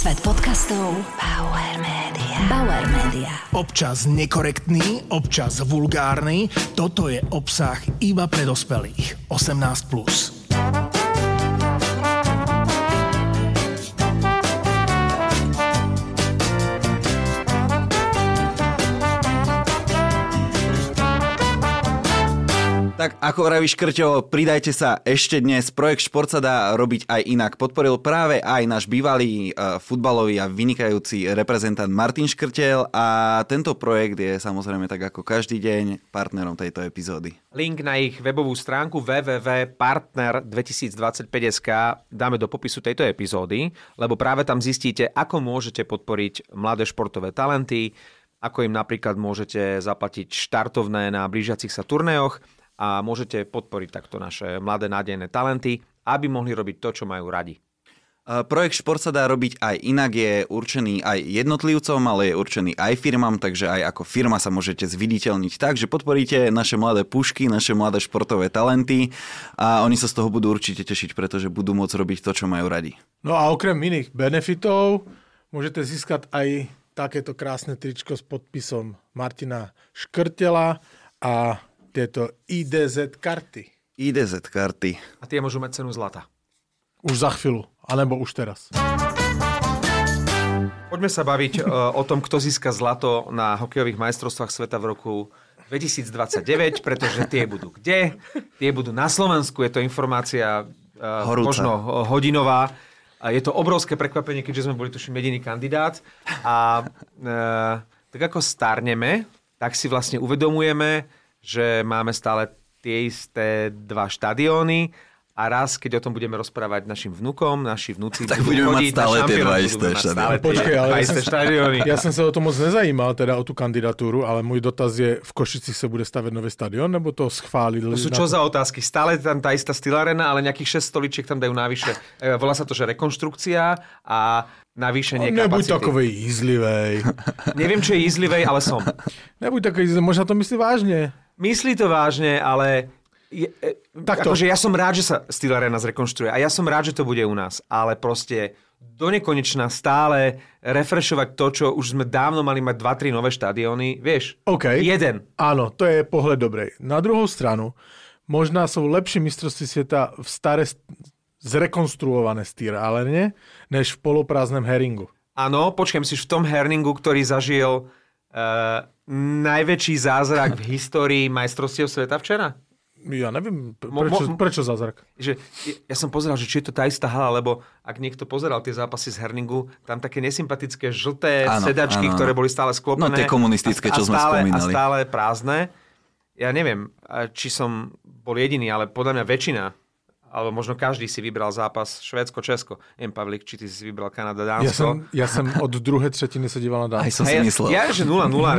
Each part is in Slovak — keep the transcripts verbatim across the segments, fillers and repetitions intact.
Svet podcastov Bauer Media. Bauer Media. Občas nekorektný, občas vulgárny. Toto je obsah iba pre dospelých. osemnásť plus. Tak ako vravíš, Krťo, pridajte sa ešte dnes. Projekt Šport sa dá robiť aj inak. Podporil práve aj náš bývalý uh, futbalový a vynikajúci reprezentant Martin Škrtel a tento projekt je samozrejme tak ako každý deň partnerom tejto epizódy. Link na ich webovú stránku w w w bodka partner dvetisícdvadsaťpäť bodka es ká dáme do popisu tejto epizódy, lebo práve tam zistíte, ako môžete podporiť mladé športové talenty, ako im napríklad môžete zaplatiť štartovné na blížiacich sa turnéjoch, a môžete podporiť takto naše mladé nádejné talenty, aby mohli robiť to, čo majú radi. Projekt Šport sa dá robiť aj inak, je určený aj jednotlivcom, ale je určený aj firmám, takže aj ako firma sa môžete zviditeľniť tak, že podporíte naše mladé pušky, naše mladé športové talenty a oni sa z toho budú určite tešiť, pretože budú môcť robiť to, čo majú radi. No a okrem iných benefitov môžete získať aj takéto krásne tričko s podpisom Martina Škrtela a tieto í dé zet karty. í dé zet karty. A tie môžu mať cenu zlata. Už za chvíľu, alebo už teraz. Poďme sa baviť uh, o tom, kto získa zlato na hokejových majstrovstvách sveta v roku dvetisícdvadsaťdeväť, pretože tie budú kde? Tie budú na Slovensku. Je to informácia uh, možno hodinová. Je to obrovské prekvapenie, keďže sme boli tuším jediný kandidát. A uh, tak ako starneme, tak si vlastne uvedomujeme, že máme stále tie isté dva štadióny a raz, keď o tom budeme rozprávať našim vnukom, naši vnúci tak budú budeme chodiť mať stále na tie dva šampionát, isté štadióny. Počkej, ale dva ja isté som, štadióny. ja som sa o to moc nezajímal, teda o tú kandidatúru, ale môj dotaz je, v Košicích sa bude stavať nový stadión, nebo to schválili? To sú čo za otázky? Stále tam tá istá Stylarena, ale nejakých šesť stoličiek tam dajú navyše. Volá sa to, že rekonštrukcia a navýšenie kapacity. Nebuď takovej jízlivej. Neviem, čo je jízlivej, ale som. Nebuď takovej jízlivej, možno to myslí vážne. Myslí to vážne, ale je, Takto. akože ja som rád, že sa Steel Arena zrekonštruuje a ja som rád, že to bude u nás, ale proste do nekonečna stále refreshovať to, čo už sme dávno mali mať dva tri nové štadióny, vieš, OK. jeden. Áno, to je pohľad dobrej. Na druhou stranu, možná sú lepšie mistrovstvá sveta v stare zrekonstruované Steel Arene, než v poloprázdnem Heringu. Áno, počkaj, myslíš v tom Herningu, ktorý zažil Uh, najväčší zázrak v histórii majstrovstiev sveta včera? Ja neviem, Mo- prečo, mo- prečo zázrak? Že, ja som pozeral, že či je to tá istá hala, lebo ak niekto pozeral tie zápasy z Herningu, tam také nesympatické žlté áno, sedačky, áno. ktoré boli stále sklopené. No tie komunistické, čo a sme stále, spomínali. A stále prázdne. Ja neviem, či som bol jediný, ale podľa mňa väčšina, alebo možno každý si vybral zápas Švédsko-Česko. Neviem, Pavlík, či ty si vybral Kanada-Dánsko. Ja som, ja som od druhej tretiny sa díval na Dánsko. Aj som si ja, myslel. Ja, že nula nula.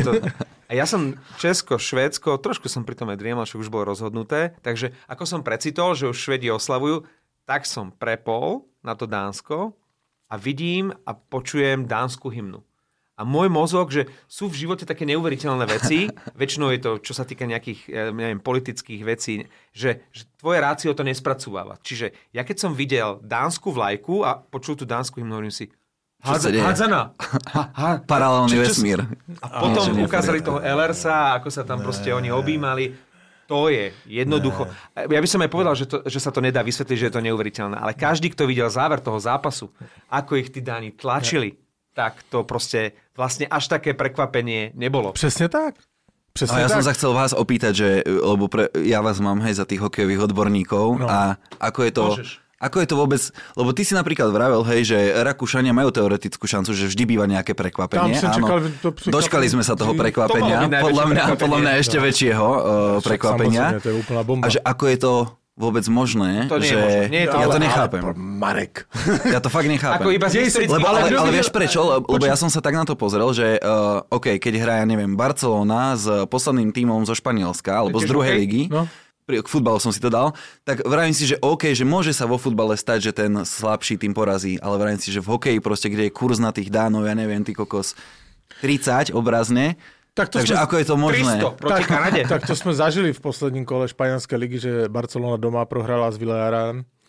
A ja som Česko, Švédsko, trošku som pri tom aj driemal, že už bolo rozhodnuté. Takže ako som precitol, že už Švédi oslavujú, tak som prepol na to Dánsko a vidím a počujem dánsku hymnu. A môj mozog, že sú v živote také neuveriteľné veci, väčšinou je to, čo sa týka nejakých, neviem, politických vecí, že, že tvoje rácio to nespracúváva. Čiže ja keď som videl dánsku vlajku a počul tú dánsku hymnu, hovorím si, hádzana. Paralelný vesmír. A potom a, ukázali toho Ellersa, ako sa tam ne. proste oni objímali. To je jednoducho. Ne. Ja by som aj povedal, že, to, že sa to nedá vysvetliť, že je to neuveriteľné. Ale každý, kto videl záver toho zápasu, ako ich tí Dáni tlačili, ne. tak to proste vlastne až také prekvapenie nebolo. Presne tak. Presne a ja tak. som sa chcel vás opýtať, že, lebo pre, ja vás mám hej za tých hokejových odborníkov no. a ako je to... Môžeš. Ako je to vôbec, lebo ty si napríklad vravel, hej, že Rakúšania majú teoretickú šancu, že vždy býva nejaké prekvapenie. Áno, čakal, to dočkali sme sa toho prekvapenia. To podľa mňa, podľa mňa ešte no. väčšieho uh, prekvapenia. To je úplná bomba. A že ako je to vôbec možné, to nie že... je možné. Nie je to, ja ale, to nechápem. Ale, Marek. Ja to fakt nechápem. Ako iba lebo, ale, ale, ale vieš prečo? Lebo ja som sa tak na to pozrel, že uh, OK, keď hrá, ja neviem, Barcelona s posledným tímom zo Španielska, alebo z druhej okay? ligy, no. K futbalu som si to dal, tak vravím si, že OK, že môže sa vo futbale stať, že ten slabší tým porazí, ale vravím si, že v hokeji proste, kde je kurz na tých Dánov, ja neviem, ty kokos, tridsať obrazne, tak takže sme, ako je to možné? tristo proti Kanade. Tak to sme zažili v posledním kole španielskej ligy, že Barcelona doma prohrala s Villarrealom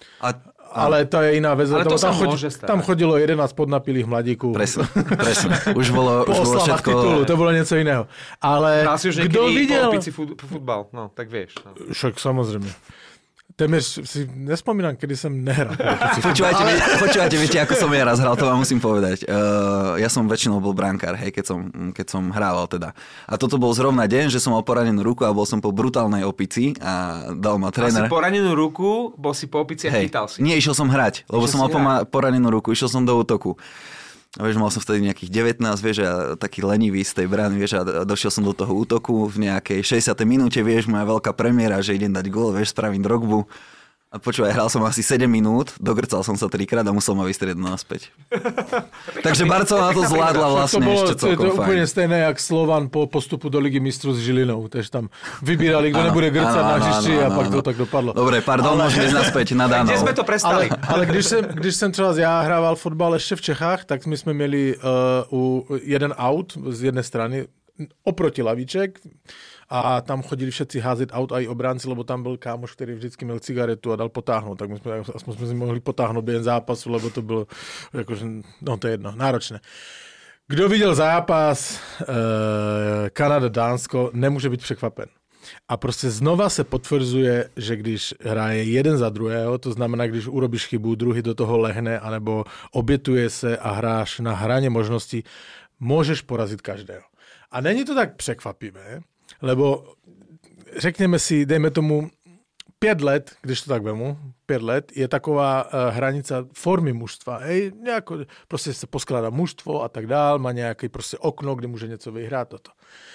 A, ale to je iná vec. Ale to tam, sa chod, môže stať. tam chodilo jedenásť podnapilých mladíkov. Presne, presne. Už bolo, Po už bolo oslavách všetko... titulu, to bolo niečo iného. Ale Dá si už kto niekedy videl... po opici fut, futbal, no, tak vieš. No. Však samozrejme. Téměř si nespomínam, kedy som nehral. Počúvajte, ale... počúvajte, viete, ako som ja raz hral, to vám musím povedať. Uh, ja som väčšinou bol brankár, hej, keď som, keď som hrával teda. A toto bol zrovna deň, že som mal poranenú ruku a bol som po brutálnej opici a dal ma tréner. A si poranenú ruku, bol si po opici a hej, chytal si. Nie, išiel som hrať, lebo Išiel som mal si poma- poranenú ruku, išiel som do útoku. A vieš, mal som vtedy nejakých devätnásť, vieš, a taký lenivý z tej brány, vieš, a došiel som do toho útoku v nejakej šesťdesiatej minúte, vieš, moja veľká premiéra, že idem dať gól, vieš, spravím Drogbu. A počúvaj, hral som asi sedem minút, dogrcal som sa trikrát a musel ma vystriedať naspäť. Takže Barcelona to zvládla vlastne to bolo, ešte celkom to je fajn. úplne stejné, jak Slovan po postupu do Ligy mistrov s Žilinou. Takže tam vybírali, kto Áno, nebude grcať áno, na áno, hřišti áno, a pak áno. to tak dopadlo. Dobre, pardon, ale... môžeme ísť naspäť na Danov. Kde sme to prestali? Ale, ale když, jsem, když jsem třeba já hrával fotbal ještě v Čechách, tak my jsme měli uh, u jeden aut z jedné strany oproti lavíček a tam chodili všetci házet aut a i obránci, lebo tam byl kámoš, který vždycky měl cigaretu a dal potáhnout, tak my jsme, aspoň jsme si mohli potáhnout během zápasu, lebo to bylo, jakože, no to je jedno, náročné. Kdo viděl zápas uh, Kanada-Dánsko, nemůže být překvapen. A prostě znova se potvrzuje, že když hraje jeden za druhého, to znamená, když urobíš chybu, druhý do toho lehne, anebo obětuje se a hráš na hraně možností, můžeš porazit každého. A není to tak překvapivé, lebo řekněme si, dejme tomu pět let, když to tak vemu, pět let, je taková uh, hranice formy mužstva. Hej, nějako, prostě se poskládá mužstvo a tak dál, má nějaký prostě okno, kde může něco vyhrát. Toto.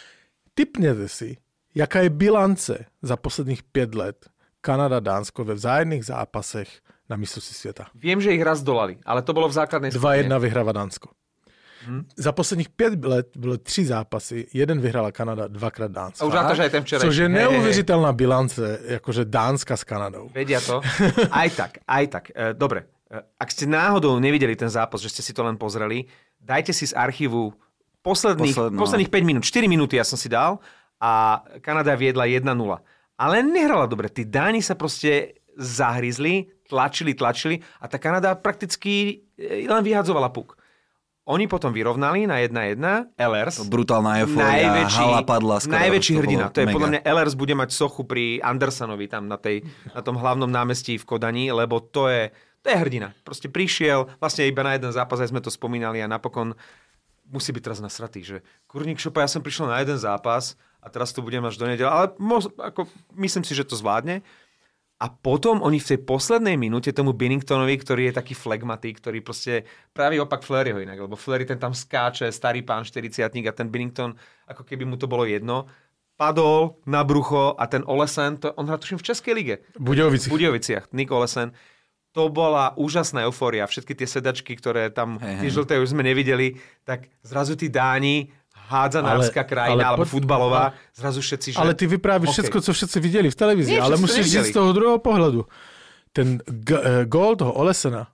Tipněte si, jaká je bilance za posledných pět let Kanada-Dánsko ve vzájemných zápasech na mistrovství světa. Viem, že ich raz dolali, ale to bolo v základnej dva jedna skupine. vyhráva Dánsko. Hmm. Za posledních pět let byly tři zápasy, jeden vyhrála Kanada, dvakrát Dánsko. A už na to, že aj ten včerajší. Což je Hej, hej, hej. neuvěřitelná bilance, jakože Dánska s Kanadou. Vedia to. Aj tak, aj tak. E, dobre, e, ak ste náhodou nevideli ten zápas, že ste si to len pozreli, dajte si z archívu posledných, Posledno. posledných päť minút, štyri minúty ja som si dal a Kanada viedla jedna nula. Ale nehrala dobre. Tí Dáni sa proste zahryzli, tlačili, tlačili a tá Kanada prakticky len vyhadzovala puk. Oni potom vyrovnali na jedna jedna. Ehlers. Brutálna eufória, hala padla. Skoro, najväčší to hrdina. To je mega. podľa mňa Ehlers bude mať sochu pri Andersonovi tam na, tej, na tom hlavnom námestí v Kodani, lebo to je, to je hrdina. Proste prišiel, vlastne iba na jeden zápas, aj sme to spomínali a napokon musí byť teraz nasratý, že kurník šopa, ja som prišiel na jeden zápas a teraz to budem až do nedeľa, ale mož, ako, myslím si, že to zvládne. A potom oni v tej poslednej minúte tomu Binningtonovi, ktorý je taký flegmatik, ktorý proste práve opak Fleuryho inak, lebo Fleury ten tam skáče, starý pán štyridsiatnik a ten Binnington, ako keby mu to bolo jedno, padol na brucho a ten Olesen, to, on hrá tuším v Českej lige. V Budějovicích. V Budějoviciach, Nick Olesen. To bola úžasná eufória. Všetky tie sedačky, ktoré tam, hey, tie hey. žlté už sme nevideli, tak zrazu tí Dáni, hádzanárska krajina, ale alebo pod- futbalová, zrazu všetci, že... Ale ty vyprávíš Hokej. všetko, co všetci viděli v televizi, Nie, ale všetci to musíš neviděli. říct z toho druhého pohledu. Ten g- eh, gól toho Olesena,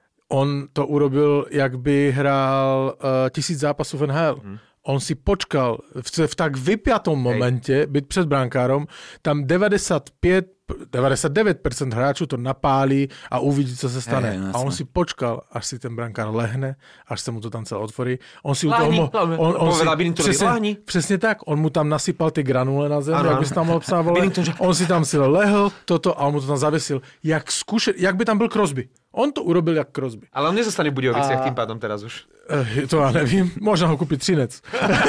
on to urobil, jak by hrál uh, tisíc zápasů v N H L. Hmm. On si počkal v, v tak vypjatom momente byť před brankárom, tam devadesátpäť, devadesátdeväť percent hráčů to napálí a uvidí, co se stane. Hej, hej, a on jasné. si počkal, až si ten brankár lehne, až se mu to tam celé otvorí. On si u Lahni, toho mo- lahni. on, on si, Povedal Binningtonovi, přesně, lahni. přesně tak, on mu tam nasypal ty granule na zem, Ano, jak ano. by se tam obsával. Binnington, že- On si tam si lehl, toto a on mu to tam zavesil. Jak, skúše, jak by tam byl Crosby. On to urobil jak Crosby. Ale on nezostane v Budějoviciach A- tým pádom teraz už. Eh, to já nevím, možná ho koupit Třinec.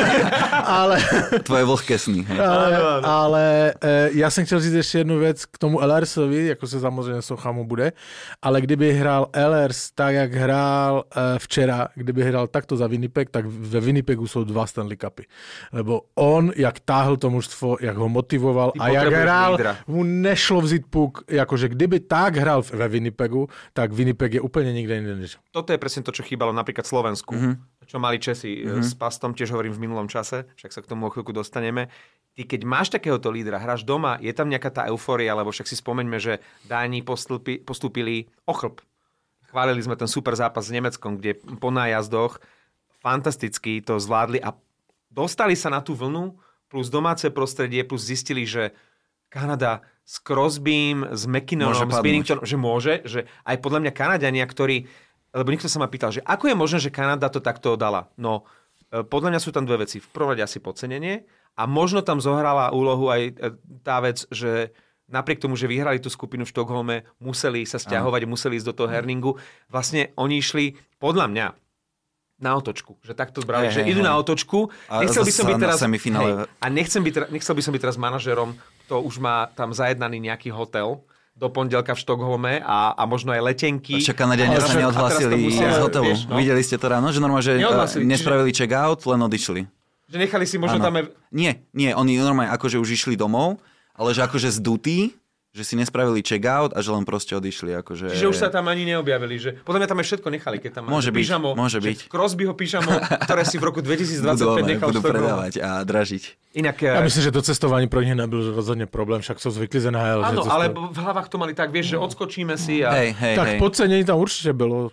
ale Tvoje vlhkesný. Hej. ale, ale eh, já jsem chtěl říct ještě jednu věc k tomu Ellersovi, jako se samozřejmě socha mu bude, ale kdyby hrál Ehlers tak, jak hrál eh, včera, kdyby hrál takto za Winnipeg, tak ve Winnipegu jsou dva Stanley Cupy. Lebo on, jak táhl to mužstvo, jak ho motivoval Ty a jak potrebuješ hrál, lídra. mu nešlo vzít puk, jakože kdyby tak hrál ve Winnipegu, tak Winnipeg je úplně nikde jinde než. Toto je presne to, čo chýbalo napríklad Slovensku, mm-hmm. čo mali Česi mm-hmm. s Pastom, tiež hovorím v minulom čase, však sa k tomu o chvíľku dostaneme. Ty, keď máš takéhoto lídra, hráš doma, je tam nejaká tá eufória, lebo však si spomeňme, že Dáni postúpi, postúpili o chlb. Chválili sme ten super zápas s Nemeckom, kde po nájazdoch fantasticky to zvládli a dostali sa na tú vlnu, plus domáce prostredie, plus zistili, že Kanada s Crosbym, s McKinnonom, s Binningtonom, že môže, že aj podľa mňa Kanadiania, ktorí, lebo niekto sa ma pýtal, že ako je možné, že Kanada to takto dala? No, podľa mňa sú tam dve veci. V prvom rade asi podcenenie a možno tam zohrala úlohu aj tá vec, že napriek tomu, že vyhrali tú skupinu v Štokholme, museli sa sťahovať, museli ísť do toho herningu. Vlastne oni išli, podľa mňa, na otočku. Že takto brali, hey, že hey, idú hey. na otočku. A nechcel by som byť teraz, hej, a nechcem byť, nechcel by som byť teraz manažerom, kto už má tam zajednaný nejaký hotel do pondelka v Štokholme a, a možno aj letenky. Čo Kanadiania sa neodhlásili musia, z hotelu. Vieš, no? Videli ste to ráno, že normálne, že nespravili čiže... check-out, len odišli. Že nechali si možno ano. tam... Je... Nie, nie, oni normálne akože už išli domov, ale že akože zdutí, že si nespravili check-out a že len proste odišli. Akože... Čiže už sa tam ani neobjavili. Že... Podľa mňa tam aj všetko nechali, keď tam môže byť, pyžamo, môže byť. Crosbyho pyžamo, ktoré si v roku dvetisícdvadsaťpäť budú, nechal budú predávať a dražiť. Inak, ja myslím, že to cestovanie pro nich nebyl rozhodne problém, však sú zvykli z en há el. Áno, ale v hlavách to mali tak, vieš, že odskočíme si a... Hej, hej, tak hej. podcenení tam určite bylo.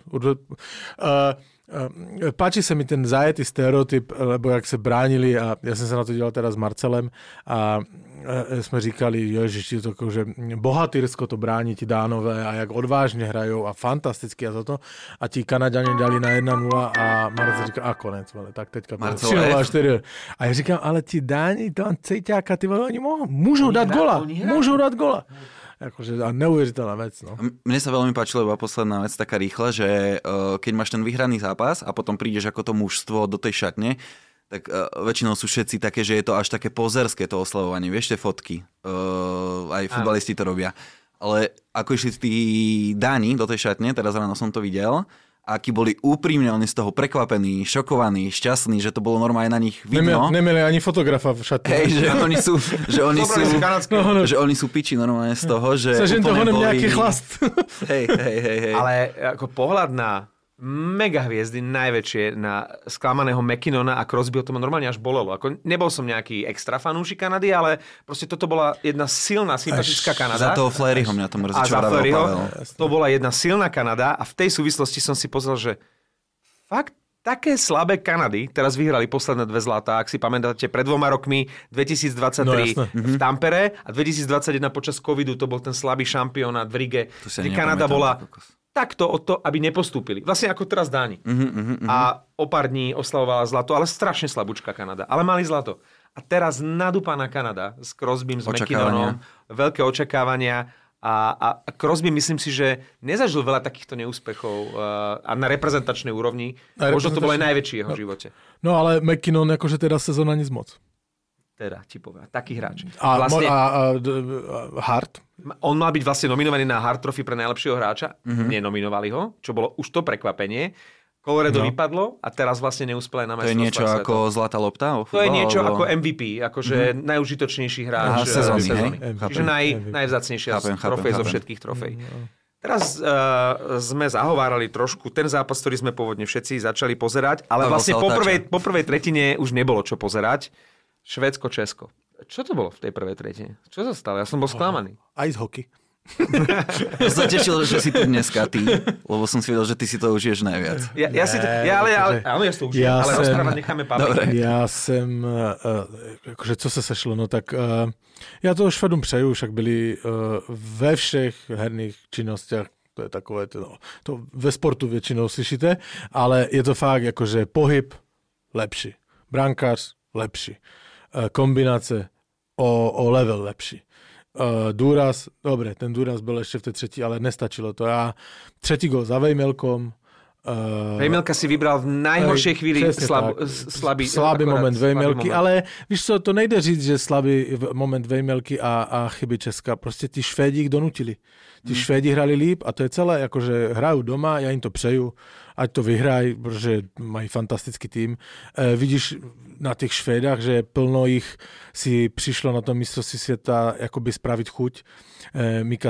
Uh, Uh, páči sa mi ten zajetý stereotyp, lebo jak se bránili a ja som sa na to dělal teraz s Marcelem a uh, sme říkali, ježiši, to že bohatýrsko to brání ti Dánové a jak odvážne hrajou a fantasticky a toto. A ti Kanaďani dali na jedna nula a Marcel říká, a konec, vole, tak teďka tři nula štyri. A ja říkám, ale ti Dáni, tam cejťáka, ty vole, oni môžu, môžu dať gola, môžu dať gola. Akože neuveriteľná vec, no. Mne sa veľmi páčila iba posledná vec taká rýchla, že uh, keď máš ten vyhraný zápas a potom prídeš ako to mužstvo do tej šatne, tak uh, väčšinou sú všetci také, že je to až také pozerské to oslavovanie. Vieš, tie fotky. Uh, aj futbalisti to robia. Ale ako išli tí Dáni do tej šatne, teraz ráno som to videl, akí boli úprimne, oni z toho prekvapení, šokovaní, šťastní, že to bolo normálne na nich vidno. Nemeli ani fotografa v šatni. Hej, že oni sú, že oni sú, no, že oni sú piči normálne z toho, že Sa úplne to boli... nejaký chlast. Hej, hej, hej, hej. Ale ako pohľad na mega hviezdy, najväčšie, na sklamaného McKinnona a Crosbyho, to ma normálne až bolelo. Ako, nebol som nejaký extra fanúšik Kanady, ale proste toto bola jedna silná, sympatická Kanada. Za toho Flaryho mňa to mrzí, a čo za Flaryho Pavel. To bola jedna silná Kanada a v tej súvislosti som si pozrel, že fakt také slabé Kanady teraz vyhrali posledné dve zlatá, ak si pamätáte, pred dvoma rokmi dvetisícdvadsaťtri no, v Tampere a dvetisícdvadsaťjeden počas covidu to bol ten slabý šampionát v Rige, kde Kanada bola takto o to, aby nepostúpili. Vlastne ako teraz Dáni. Uh-huh, uh-huh. A o pár dní oslavovala zlato, ale strašne slabúčka Kanada. Ale mali zlato. A teraz nadúpaná Kanada s Crosbym, s McKinnonom, veľké očakávania. A, a Crosby, myslím si, že nezažil veľa takýchto neúspechov uh, a na reprezentačnej úrovni. Možno to bolo aj najväčší jeho no, živote. No ale McKinnon, akože teda sezóna nic moc. Teda, ti poviem. Taký hráč. A, vlastne, a, a, a Hart? On mal byť vlastne nominovaný na Hart Trophy pre najlepšieho hráča. Mm-hmm. Nenominovali ho, čo bolo už to prekvapenie. Colorado no. vypadlo a teraz vlastne neúspel aj na majstrovstvách. To je niečo sveta. Ako zlatá lopta? To je niečo alebo... ako em ví pí, akože mm-hmm. najužitočnejší hráč Aha, sezóny. sezóny. Čiže naj, najvzácnejšia trofej zo všetkých trofej. Mm-hmm. Teraz uh, sme zahovárali trošku ten zápas, ktorý sme pôvodne všetci začali pozerať, ale to vlastne po prvej, po prvej tretine už nebolo čo pozerať. Švédsko, Česko. Čo to bolo v tej prvej tretine? Čo sa stalo? Ja som bol sklamaný. Ice hockey. Ja som sa tešil, že si tu dneska ty, lebo som si vedel, že ty si to užiješ najviac. Ja, ja si to, ja, ale, ale, ale, ja si to užijem, ja ale sem, rozprávať necháme Pavlíka. Já jsem, uh, jakože co se sešlo, no tak uh, já to Švedům přeju, však byli uh, ve všech herných činnostiach, to je takové, to, no, to ve sportu většinou slyšíte, ale je to fakt jakože pohyb lepší, brankář lepší, uh, kombinace o, o level lepší. Uh, Důraz, dobre, ten Důraz byl ještě v té třetí, ale nestačilo to. Já třetí gol za Vejmelkom. Uh, Vejmelka si vybral v najhoršej chvíli slab, slabý, slabý moment Vejmelky, ale víš co, to nejde říct, že slabý moment Vejmelky a, a chyby Česka. Prostě ty Švédi ich donutili. Ty hmm. Švédi hrali líp a to je celé, jakože hrajou doma, já jim to přeju, ať to vyhrají, protože mají fantastický tým. E, vidíš na těch Švédách, že plno jich si přišlo na tom mistrovství světa jakoby spravit chuť. E, Mika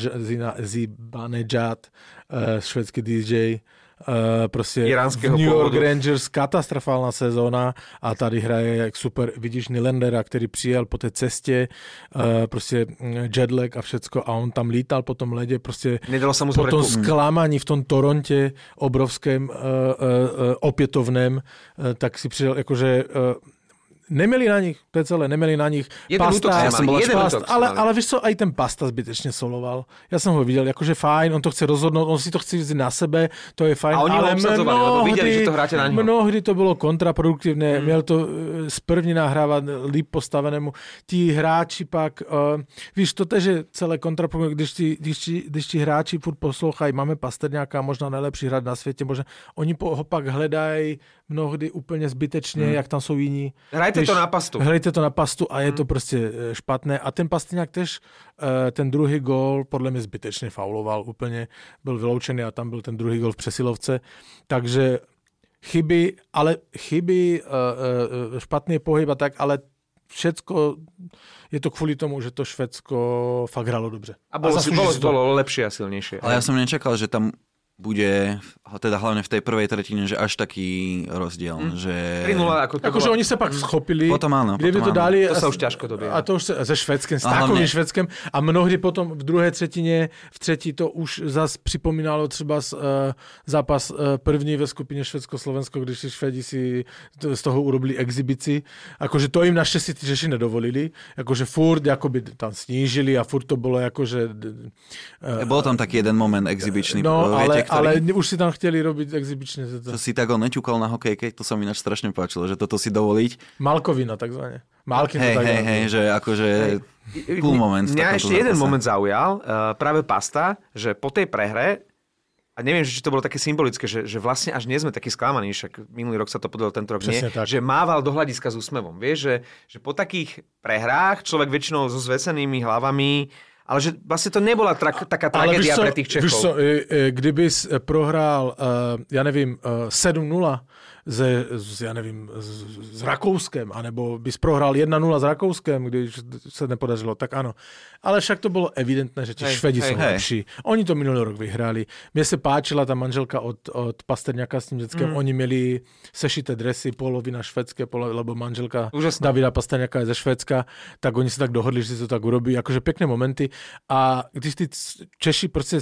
Zibanejad, e, švédský dý džej, Uh, prostě Iránského New York pôvodu. Rangers katastrofálna sezóna a tady hraje jak super, vidíš Nylandera, který přijel po té cestě, uh, prostě jetlag a všecko a on tam lítal po tom ledě, prostě po tom zklamaní v tom Torontě obrovském uh, uh, uh, opětovném, uh, tak si přijel, jakože uh, Nemeli na nich, to je celé, nemeli na nich jeden Pasta, útok, ja som bol jeden Pasta, útok ale, ale vieš co, aj ten Pasta zbytečne soloval. Ja som ho videl, akože fajn, on to chce rozhodnúť, on si to chce vziť na sebe, to je fajn. A oni ho obsadzovali, lebo videli, že to hráte na neho. Mnohdy to bolo kontraproduktívne, mm. miel to sprvní nahrávať líp postavenému. Tí hráči pak, uh, víš, to je, že celé kontraproduktívne, když ti, když, ti, když ti hráči furt poslouchají, máme Pasterňáka, možná najlepší hráč na svete, možná, oni ho pak hledají mnohdy úplne zbytečne, mm. jak tam sú iní. Hrajte Víš, to na pastu. Hrajte to na pastu a je mm. to proste špatné. A ten Pasterňák tež, ten druhý gól, podľa mňa zbytečne fauloval úplne. Byl vyloučený a tam byl ten druhý gól v přesilovce. Takže chyby, ale chyby, špatný pohyb a tak, ale všetko je to kvôli tomu, že to Švédsko fakt hralo dobře. A bolo, a bolo, bolo lepšie a silnejšie. Ale ja som nečakal, že tam bude, teda hlavne v tej prvej tretine, že až taký rozdiel. Mm. Že... tri nula, ako to Akože bolo... oni sa pak schopili. Potom áno. Kde by to áno. dali. To sa už ťažko dobieha. A to už se Švédskem, s takovým Švédskem. A mnohdy potom v druhé třetině, v třetí to už zas připomínalo třeba z, uh, zápas uh, první ve skupině Švédsko-Slovensko, když si Švédi si to, z toho urobili exibici. Akože to im naštěstí tí Češi nedovolili. Akože furt akoby tam snížili a furt to bolo akože... Uh, Bol tam taký jeden moment exibičný. No, viete, ale, ktorý... ale už si tam chceli robiť exibične. To si tak on neťukol na hokejke, to sa mi ináč strašne páčilo, že toto si dovoliť. Malkovina, takzvané. Malkin hej, to tak hej, hej, že akože cool moment. Mňa ešte jeden moment zaujal, uh, práve Pasta, že po tej prehre, a neviem, či to bolo také symbolické, že, že vlastne až nie sme takí sklamaní, však minulý rok sa to podalo, tento rok nie, tak. Že mával do hľadiska s úsmevom. Vieš, že, že po takých prehrách človek väčšinou so zvesenými hlavami. Ale že vlastne to nebola tra- taká tragédia pre tých Čechov. Víš co, kdybys prohrál, ja nevím, sedm nula ze, z, ja nevím, z, s Rakouskem, anebo bys prohrál jedna nula s Rakouskem, když sa nepodařilo, tak áno. Ale však to bolo evidentné, že ti Švedi sú lepší. Oni to minulý rok vyhrali. Mne sa páčila tá manželka od, od Pasterňáka s tým deckem. Mm. Oni mieli sešité dresy, polovina švédske, polo, lebo manželka Úžasné. Davida Pasterňáka je ze Švédska, tak oni sa tak dohodli, že si to tak urobí. Akože pekné momenty. A když tí Češi proste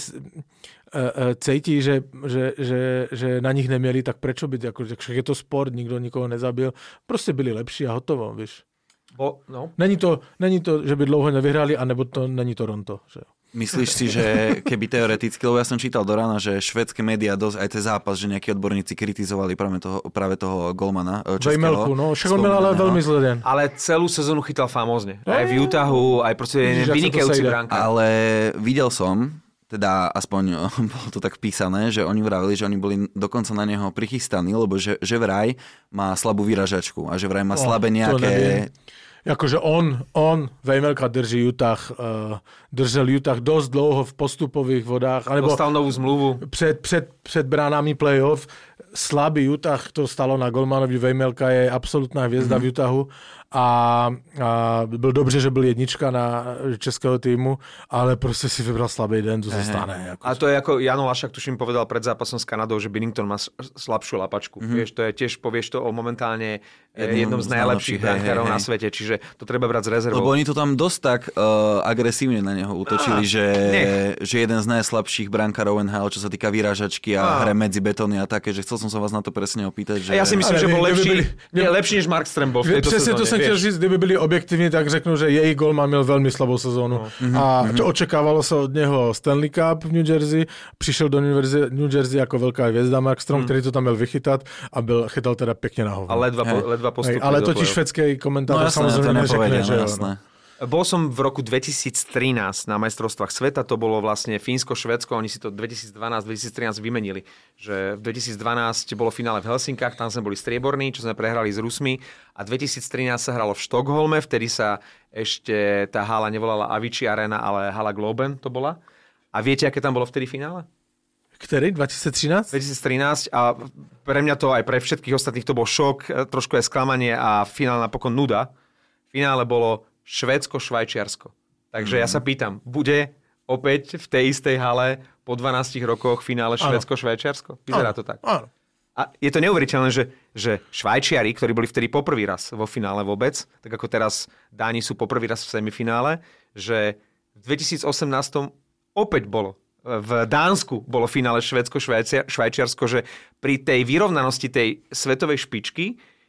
cítí, že, že, že, že na nich nemieli, tak prečo byť? Ako, však je to sport, nikto nikoho nezabil. Proste byli lepší a hotovo, víš. Bo, no. Není to, není to, že by dlouho nevyhrali, anebo to není Toronto. Že... Myslíš si, že keby teoreticky, lebo ja som čítal do rána, že švédske médiá dosť aj ten zápas, že nejakí odborníci kritizovali práve toho, práve toho golmana českého. Vejmelku, no, však on mal ale veľmi zlý deň. Ale celú sezónu chytal famózne. Aj v Utahu, aj proste vynikajúci bránka. Ale videl som, teda aspoň bolo to tak písané, že oni vravili, že oni boli dokonca na neho prichystaní, lebo že, že vraj má slabú vyražačku a že vraj má oh, slabé nejaké... Jakože on, on, Vejmelka drží Utah, uh, držel Utah dosť dlouho v postupových vodách. Alebo dostal novú zmluvu. Před, před, před bránami playoff. Slabý Utah to stalo na golmanovi. Vejmelka je absolútna hviezda mm-hmm. v Utahu. A, a byl dobře, že byl jednička na českého týmu, ale prostě si vybral slabý den, to sa stane. Jako... A to je ako Jano Lašak, tuším, povedal pred zápasom s Kanadou, že Binnington má slabšiu lapačku. Mm-hmm. Vieš, to je tiež, povieš to o momentálne jednom, jednom z najlepších brankárov na svete, čiže to treba brať z rezervou. Lebo oni to tam dosť tak uh, agresívne na neho útočili, ah, že, že jeden z najslabších brankárov en há el, čo sa týka vyrážačky a ah. hre medzi betóny a také, že chcel som sa vás na to presne opýtať. Že... A ja si myslím, ale že bol lepší, byli... nie, lepší než Mark Strem bol v tejto sezóne. To som chtěl říct, kdyby byli objektivní, tak řeknu, že jej golman měl velmi slabou sezónu. No. Mm-hmm. A to očekávalo se od něho Stanley Cup v New Jersey, přišel do New Jersey, New Jersey jako velká hvězda Markstrom, mm. který to tam měl vychytat a byl, chytal teda pěkně na hovno. A ledva, po, ledva postupil. Ale to ti švédský komentátor no, samozřejmě neřekne, že jo. No. Bol som v roku dvetisíctrinásť na majstrovstvách sveta, to bolo vlastne Fínsko, Švédsko, oni si to dvetisícdvanásť dvetisíctrinásť vymenili. Že v dvetisícdvanásť bolo finále v Helsinkách, tam sme boli strieborní, čo sme prehrali s Rusmi a dvetisíctrinásť sa hralo v Štokholme, vtedy sa ešte tá hala nevolala Avicii Arena, ale hala Globen to bola. A viete, aké tam bolo vtedy finále? Ktorý? dvetisíctrinásť? dvetisíctrinásť a pre mňa to aj pre všetkých ostatných to bol šok, trošku aj sklamanie a finále napokon nuda. V finále bolo Švédsko-Švajčiarsko. Takže mm. ja sa pýtam, bude opäť v tej istej hale po dvanástich rokoch finále Švédsko-Švajčiarsko? Vyzerá to tak. Áno. A je to neuveriteľné, že, že Švajčiari, ktorí boli vtedy poprvý raz vo finále vôbec, tak ako teraz Dáni sú poprvý raz v semifinále, že v dvetisícosemnásť opäť bolo. V Dánsku bolo finále Švédsko-Švajčiarsko, že pri tej vyrovnanosti tej svetovej špičky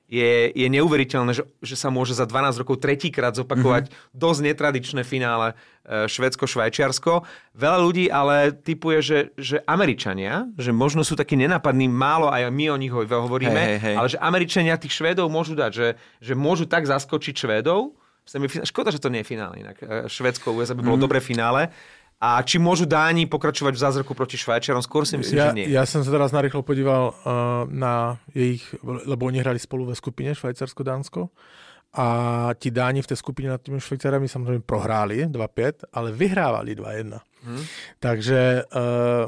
je, je neuveriteľné, že, že sa môže za dvanásť rokov tretíkrát zopakovať mm-hmm. dosť netradičné finále Švédsko-Švajčiarsko. Veľa ľudí ale typuje, že, že Američania, že možno sú takí nenápadní, málo aj my o nich hovoríme, hey, hey, hey. ale že Američania tých Švédov môžu dať, že, že môžu tak zaskočiť Švédov. Škoda, že to nie je finále inak. Švédsko-ú es á by bolo mm-hmm. dobré finále. A či môžu Dáni pokračovať v zázraku proti Švajčiarom? Skôr si myslím, ja, že nie. Ja som sa teraz narýchlo podíval uh, na ich, lebo oni hrali spolu ve skupine Švajcarsko-Dánsko a ti Dáni v tej skupine nad tými Švajcarami samozrejme prohráli dva päť, ale vyhrávali dva jedna. Hmm. Takže uh,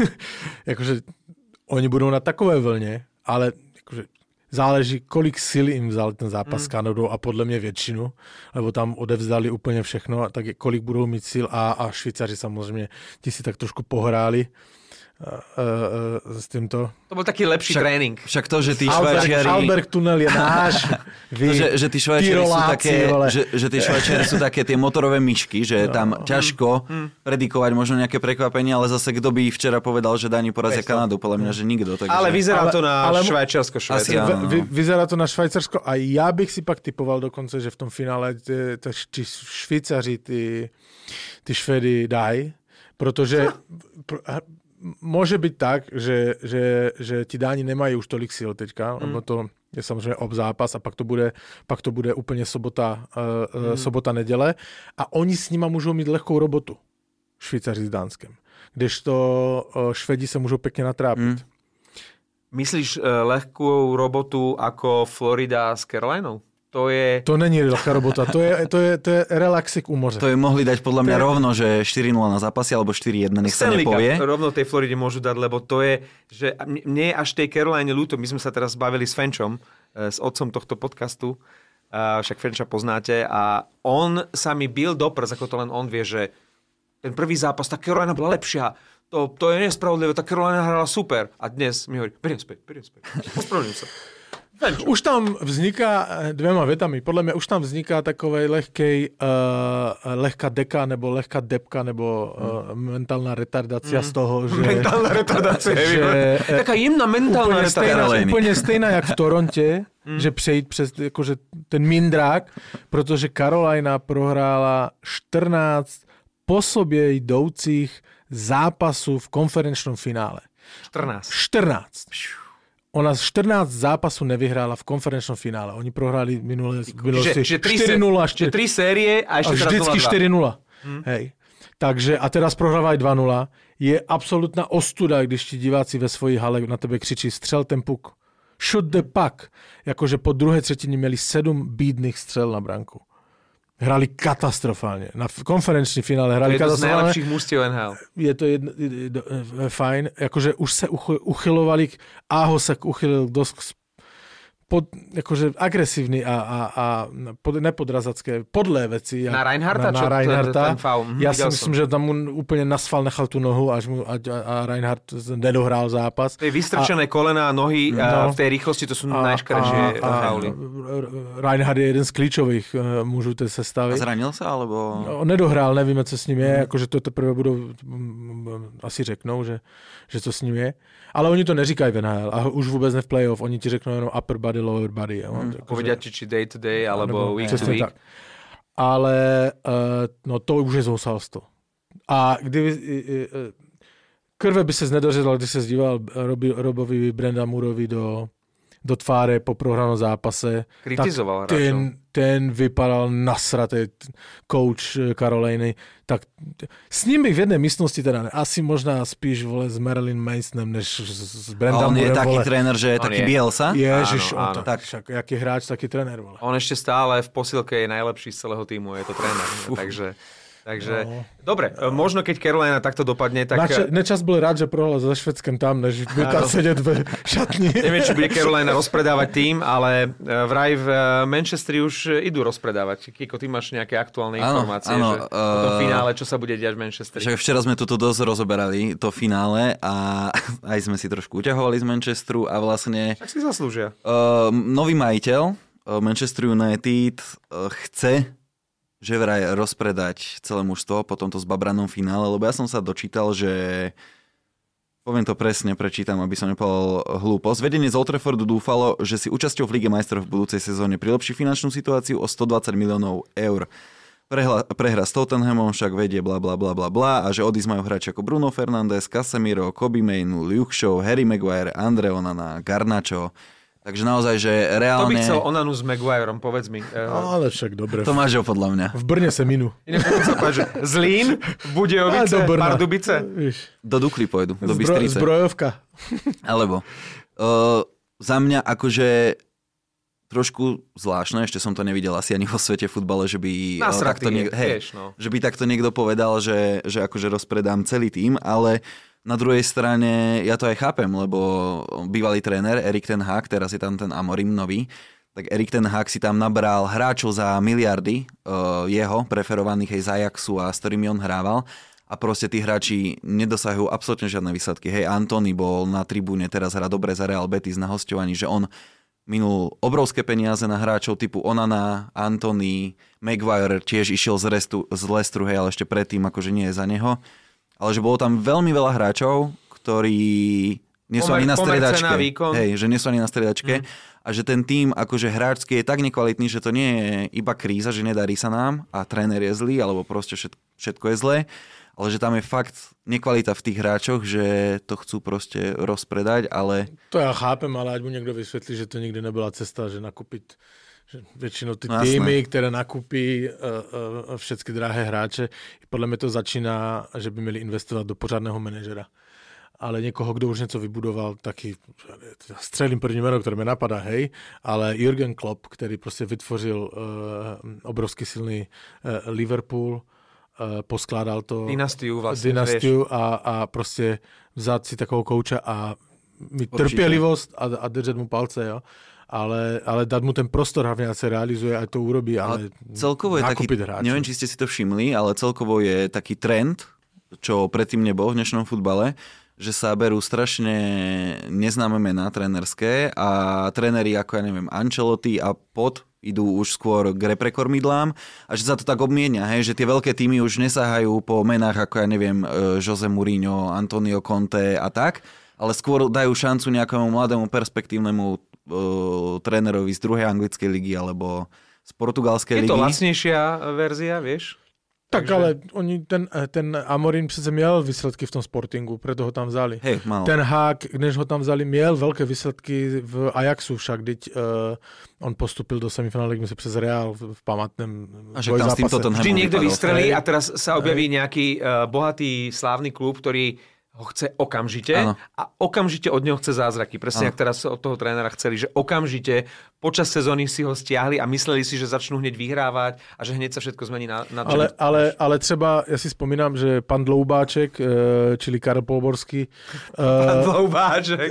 akože oni budú na takové vlne, ale akože záleží, kolik sil im vzal ten zápas mm. s Kanadou a podľa mňa väčšinu, lebo tam odevzdali úplne všechno, tak kolik budú mít sil a, a Švýcaři samozrejme, ti si tak trošku pohráli uh, uh, s týmto. To bol taký lepší však, tréning. Však to, že tí Alberg, Švajčiari... Alberg tunel je náš. Vy, to, že, že tí Švajčiari sú také, že, že tí Švajčiari sú také tie motorové myšky, že no. tam ťažko mm. predikovať možno nejaké prekvapenie, ale zase kto by včera povedal, že Dáni porazia Kanadu? Podľa mňa, že nikto. Takže... Ale vyzerá to na ale, Švajčiarsko-Švédsko. No. Vy, vyzerá to na Švajcarsko a ja bych si pak typoval dokonce, že v tom finále tí Švýcaři, tí, tí Švédy dají, protože... Pro, môže byť tak, že, že, že ti Dáni nemajú už tolik síl teďka, mm. lebo to je samozrejme ob zápas a pak to bude, pak to bude úplne sobota, uh, mm. sobota, nedele a oni s nima môžu mít lehkou robotu, Švýcaři s Dánskem. Kdežto uh, Švedi sa môžu pekne natrápiť. Mm. Myslíš uh, lehkú robotu ako Florida s Carolinou? To je... To není ľahká robota, to je, to je, to je relaxik u moře. To je mohli dať podľa mňa rovno, že štyri nula na zápasy, alebo štyri jedna, nech sa nepovie. Rovno tej Floride môžu dať, lebo to je, že mne je až tej Caroline ľúto. My sme sa teraz bavili s Fenčom, s otcom tohto podcastu, však Fenča poznáte, a on sa mi bil do prs, ako to len on vie, že ten prvý zápas, tá Carolina bola lepšia. To, to je nespravodlivé, tá Carolina hrala super. A dnes mi hovorí, beriem späť, beriem späť. Ospravedlňujem sa. Už tam vzniká dvěma větami. Podle mě už tam vzniká takovej lehkej, uh, lehká deka, nebo lehká depka, nebo uh, mentálna retardácia mm. z toho, že... Mentálna retardácia. Že, taká jemná mentálna retardácia. Úplně stejná, jak v Torontě, mm. že přejít přes jakože, ten mindrák, protože Carolina prohrála štrnásť po sobě jdoucích zápasů v konferenčnom finále. štrnásť. štrnásť. Ona z štrnásť zápasu nevyhrála v konferenčnom finále. Oni prohrali minulé štyri nula. Čiže tri série a ešte a vždycky štyri nula. Hmm. Hej. Takže a teraz prohrávajú dva nula. Je absolútna ostuda, když ti diváci ve svojí hale na tebe křičí střel ten puk. Shoot the puck. Jakože po druhé třetině měli sedm bídnych střel na branku. Hrali katastrofálne. Na konferenčný finále hrali katastrofálne. To je jedno z najlepších mústiev en há el. Je to jedno, fajn. Akože už sa uchylovali, Aho sa uchylil dosť pod, akože agresívny a, a, a pod, nepodrazacké, podlé veci. Na Reinhardta? Na, na Reinhardta. Ten, ten faul. Ja si myslím, som. že tam mu úplne nasval, nechal tú nohu až mu, a, a Reinhardt nedohral zápas. To je vystrčené kolena a nohy no, v tej rýchlosti, to sú najškarejšie fauly. Reinhardt je jeden z klíčových uh, mužů tej sestavy. A zranil sa, alebo... No, nedohrál, nevíme, co s ním je. Mm. Akože to teprve budou, um, asi řeknou, že, že co s ním je. Ale oni to neříkají v en há el a už vôbec ne v playoff. Oni ti řeknou jenom upper body, lower body. Mm. Povedia ti, či day to day, alebo week to week. Tak. Ale uh, no to už je zousalstvo. A kdyby... Uh, krve by se nedořezla, když se zdíval Robi, Robovi Brenda Mooreovi do, do tváře po prohranom zápase. Kritizoval hráčov. Ten, ten vypadal nasratý coach Caroliny. Tak s ním bych v jednej místnosti teda asi možná spíš vole s Marilyn Masonem, než s Brendam Moorem. On je taký vole. tréner, že je on taký je. Bielsa? Ježiš, áno, on áno. tak, však, jaký hráč, taký tréner. Vole. On ešte stále v posilke je najlepší z celého týmu, je to tréner. Takže... Takže, no. Dobre, možno keď Carolina takto dopadne, tak... Nača, Nečas bol rád, že prohral so Švédskem tam, než by tam sedieť v šatni. Neviem, či bude Carolina rozpredávať tým, ale vraj v Manchesteri už idú rozpredávať. Kiko, ty máš nejaké aktuálne áno, informácie, áno, že uh, po tom finále, čo sa bude diať v Manchesteri? Však včera sme tu dosť rozoberali, to finále, a aj sme si trošku uťahovali z Manchesteru a vlastne... Tak si zaslúžia. Uh, nový majiteľ uh, Manchester United uh, chce že vraj rozpredať celé mužstvo po tomto zbabranom finále, lebo ja som sa dočítal, že poviem to presne, prečítam, aby som nepovedal hlúposť. Vedenie z Old Traffordu dúfalo, že si účasťou v Lige majstrov v budúcej sezóne prilepší finančnú situáciu o stodvadsať miliónov eur. Prehla, prehra s Tottenhamom však vedie bla bla bla bla bla a že odísť majú hráči ako Bruno Fernandes, Casemiro, Kobe Mainu, Luke Shaw, Harry Maguire, Andre Onana, Garnacho. Takže naozaj, že reálne... To by chcel Onanu s Maguireom, povedz mi. Uh... Ale však dobre. To máš ho podľa mňa. V Brne sa minú. Inak som sa povedať, že Zlín, Budejovice, Pardubice. Do Dukly pôjdu, do Bystrice. Zbrojovka. Alebo. Uh, za mňa akože trošku zvláštne, ešte som to nevidel asi ani vo svete futbale, že by, takto, niek- hej, vieš, no. že by takto niekto povedal, že, že akože rozpredám celý tým, ale na druhej strane ja to aj chápem, lebo bývalý tréner Erik ten Hag, teraz je tam ten Amorim nový, tak Erik ten Hag si tam nabral hráčov za miliardy uh, jeho, preferovaných aj z Ajaxu a s ktorými on hrával a proste tí hráči nedosahujú absolútne žiadne výsledky. Hej, Antony bol na tribúne, teraz hrá dobre za Real Betis na hosťovaní, že on minul obrovské peniaze na hráčov typu Onana, Antony, Maguire tiež išiel z, restu, z Leicesteru, hej, ale ešte predtým akože nie je za neho. Ale že bolo tam veľmi veľa hráčov, ktorí nie sú Pomer, ani na striedačke. Hej, že nie sú ani na striedačke. Mm. A že ten tím akože hráčsky je tak nekvalitný, že to nie je iba kríza, že nedarí sa nám a tréner je zlý, alebo proste všetko, všetko je zlé. Ale že tam je fakt nekvalita v tých hráčoch, že to chcú proste rozpredať, ale... To ja chápem, ale ať mu niekto vysvetlí, že to nikdy nebola cesta, že nakúpiť že väčšinou tí no, týmy, ktoré nakúpí uh, uh, všetky drahé hráče, podľa mňa to začína, že by měli investovat do pořádného manažera. Ale někoho, kdo už něco vybudoval, taky střelím první jméno, které mi napadá, hej, ale Jürgen Klopp, který prostě vytvořil uh, obrovský silný uh, Liverpool, uh, poskládal to... Dynastiu vlastně. Dynastiu a, a prostě vzát si takovou kouča a mít Určitě. trpělivost a, a držet mu palce, jo. Ale, ale dať mu ten prostor, hlavne sa realizuje, aj to urobí, ale, ale celkovo je taký, hráčov. Neviem, či ste si to všimli, ale celkovo je taký trend, čo predtým nebol v dnešnom futbale, že sa berú strašne neznáme mená trénerské a tréneri ako, ja neviem, Ancelotti a pod idú už skôr k reprekormidlám a že sa to tak obmienia, hej, že tie veľké týmy už nesahajú po menách ako, ja neviem, Jose Mourinho, Antonio Conte a tak, ale skôr dajú šancu nejakému mladému perspektívnemu trénerovi z druhej anglickej ligy alebo z portugalskej ligy. Je to lacnejšia verzia, vieš? Tak Takže... ale oni, ten, ten Amorim přece měl výsledky v tom Sportingu, preto ho tam vzali. Hej, mal. Ten Hag, než ho tam vzali, měl velké výsledky v Ajaxu však, keď uh, on postupil do semifinále, myslím, přes Real v pamatném dvojzápase. Vždy niekto vystrelí a teraz sa objaví nejaký uh, bohatý, slávny klub, ktorý ho chce okamžite ano. a okamžite od neho chce zázraky. Presne, ak teraz od toho trénera chceli, že okamžite počas sezóny si ho stiahli a mysleli si, že začnú hneď vyhrávať a že hneď sa všetko zmení na, na ale, ale, ale třeba, ja si spomínam, že pan Dloubáček, čili Karel Polborský... Pan Dloubáček.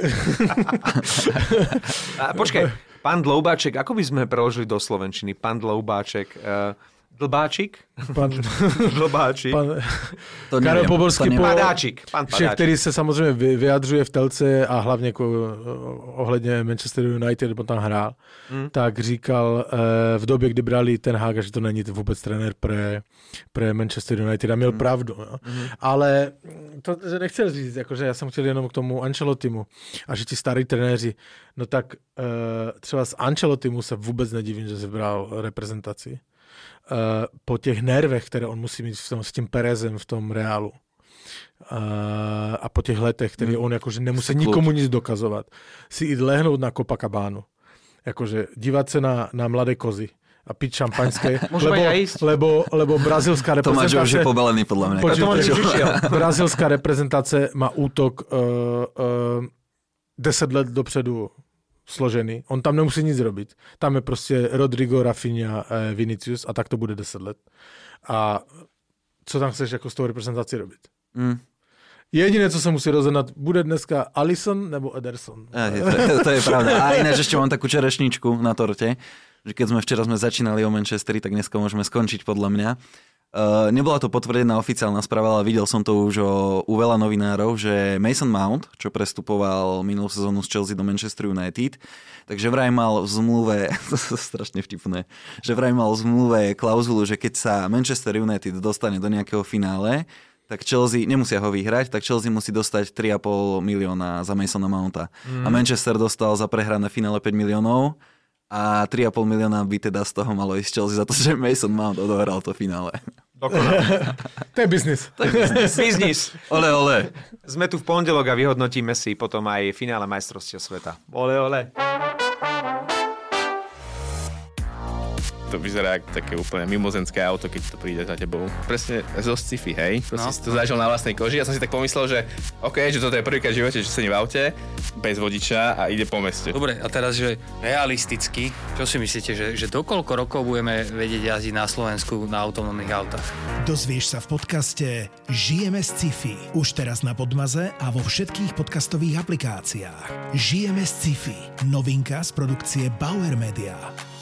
Počkaj, pán Dloubáček, ako by sme preložili do slovenčiny? Pán Dloubáček... Dlbáčik? Pan, Dlbáčik. Pan, Karel Poborský, po, Padáčik. Pan Padáčik. Který se samozřejmě vyjadřuje v telce a hlavně jako, ohledně Manchester United, nebo tam hrál, mm. tak říkal eh, v době, kdy brali ten Hag, že to není vůbec trenér pre, pre Manchester United a měl mm. pravdu. No. Mm. Ale to že nechcel říct, jakože já jsem chtěl jenom k tomu Ancelottimu a že ti starí trenéři, no tak eh, třeba z Ancelottimu se vůbec nedivím, že se bral reprezentaci. Uh, po těch nervech, které on musí mít v tom, s tím Perezem v tom Reálu. Uh, a po těch letech, který on jakože nemusí nikomu nic dokazovat, si jít lehnout na Copacabánu. Jakože dívat se na, na mladé kozy a piť šampaňské, lebo, lebo, lebo brazilská reprezentácia... Tomáš už je pobalený, podľa mňa. Brazilská reprezentácia má útok uh, uh, deset let dopředu složený. On tam nemusí nic robiť. Tam je prostě Rodrigo, Rafinha, eh, Vinicius a tak to bude deset let. A co tam chceš jako s tou reprezentací robiť? Mm. Jediné, co sa musí rozhodnať, bude dneska Alisson nebo Ederson. Ja, je, to, to je pravda. A ináč ešte mám takú čerešničku na torte, že keď sme včera sme začínali o Manchesteri, tak dneska môžeme skončiť podľa mňa. Uh, nebola to potvrdená oficiálna správa, ale videl som to už o, u veľa novinárov, že Mason Mount, čo prestupoval minulú sezónu z Chelsea do Manchester United, takže vraj mal v zmluve, to je strašne vtipné, že vraj mal v zmluve klauzulu, že keď sa Manchester United dostane do nejakého finále, tak Chelsea, nemusia ho vyhrať, tak Chelsea musí dostať tri a pol milióna za Masona Mounta. Mm. A Manchester dostal za prehrané finále päť miliónov a tri a pol milióna by teda z toho malo ísť Chelsea za to, že Mason Mount odohral to finále. To je biznis. To je biznis. Biznis. Ole, ole. Sme tu v pondelok a vyhodnotíme si potom aj finále majstrovstiev sveta. Ole, ole. To vyzerá ako také úplne mimozenské auto, keď to príde za tebou. Presne zo sci-fi, hej? Proste no. si to zažil na vlastnej koži. Ja som si tak pomyslel, že OK, že toto je prvýkrát v živote, že sedím v aute bez vodiča a ide po meste. Dobre, a teraz, že realisticky, čo si myslíte, že, že do koľko rokov budeme vedieť jazdiť na Slovensku na autonómnych autách? Dozvieš sa v podcaste Žijeme z sci-fi. Už teraz na Podmaze a vo všetkých podcastových aplikáciách. Žijeme z sci-fi. Novinka z produkcie Bauer Media.